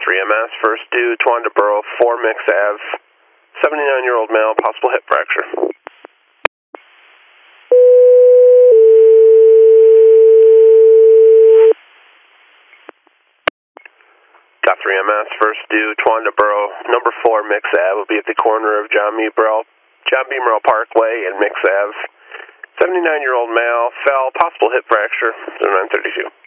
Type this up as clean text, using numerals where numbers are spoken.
3MS, first due, Towanda Borough, 4 Mix Ave, 79-year-old male, possible hip fracture. Got 3MS, first due, Towanda Borough, number 4 Mix Ave, will be at the corner of John B. Merrill Parkway and Mix Ave. 79-year-old male, fell, possible hip fracture, 0932.